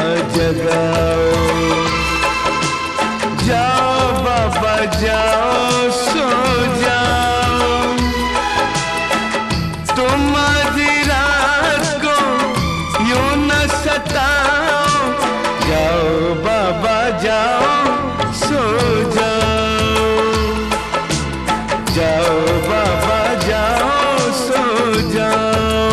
जगाओ। जाओ बाबा जाओ सो जाओ, तुम आधी रात को यूं न सताओ। जाओ बाबा जाओ सो जाओ, जाओ बाबा जाओ सो जाओ।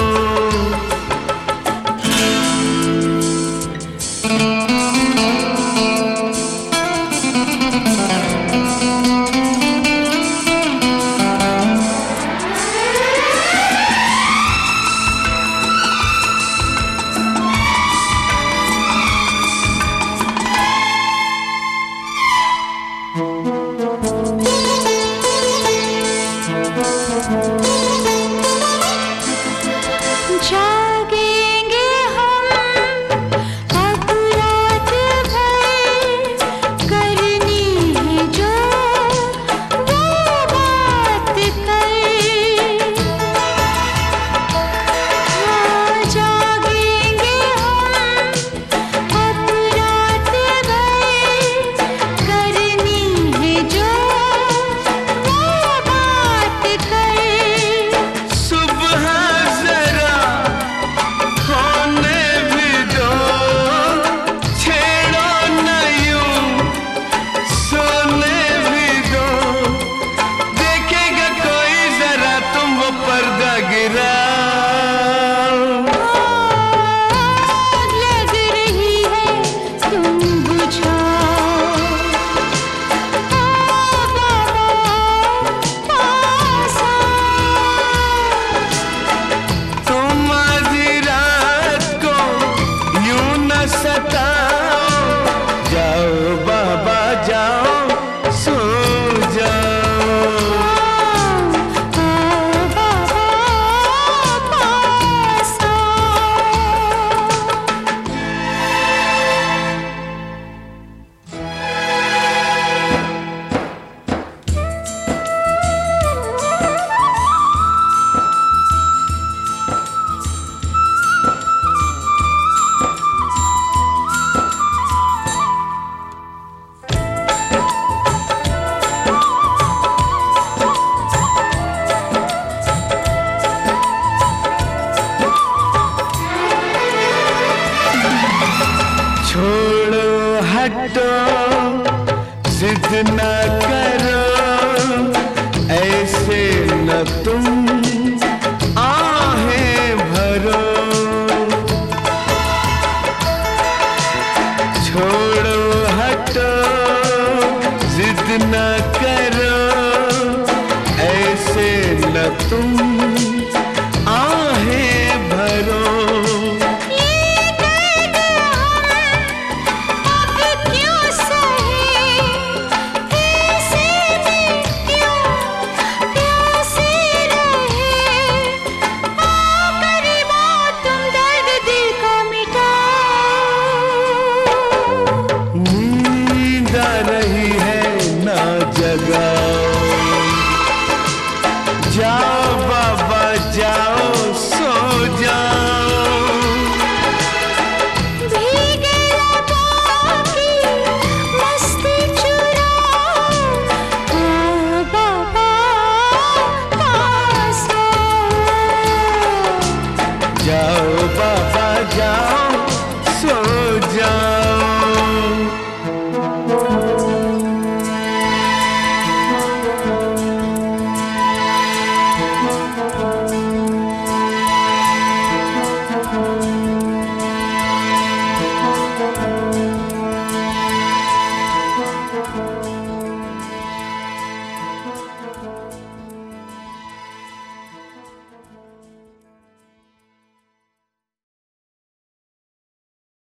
जागेंगे हम अब रात भर, करनी है जो वो बात कर। हाँ, जागेंगे हम अब रात भर, करनी है जो वो बात कर। सुबह जरा होने भी दो, छेड़ो न यूं सोने भी दो। देखेगा कोई जरा तुम वो पर्दा गिराओ। आग लग रही है तुम बुझाओ। बाबा पास आओ। तुम आधी रात को यूं न सताओ। जाओ बाबा जाओ सो जाओ। बाबा पास आओ। छोड़ो हटो जिद न करो, ऐसे न तुम आहें भरो। छोड़ो हटो जिद न करो, ऐसे न तुम